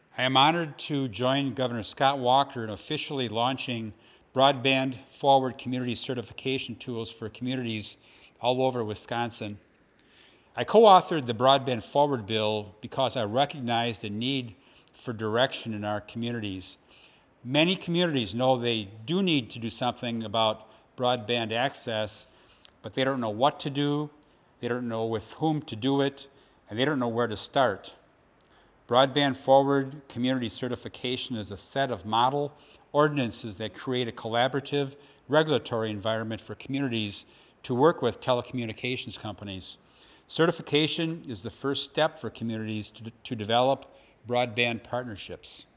I am honored to join Governor Scott Walker in officially launching Broadband Forward Community Certification Tools for communities all over Wisconsin. I co-authored the Broadband Forward bill because I recognize the need for direction in our communities. Many communities know they do need to do something about broadband access, but they don't know what to do, they don't know with whom to do it, and they don't know where to start. Broadband Forward Community Certification is a set of model ordinances that create a collaborative regulatory environment for communities to work with telecommunications companies. Certification is the first step for communities to develop broadband partnerships.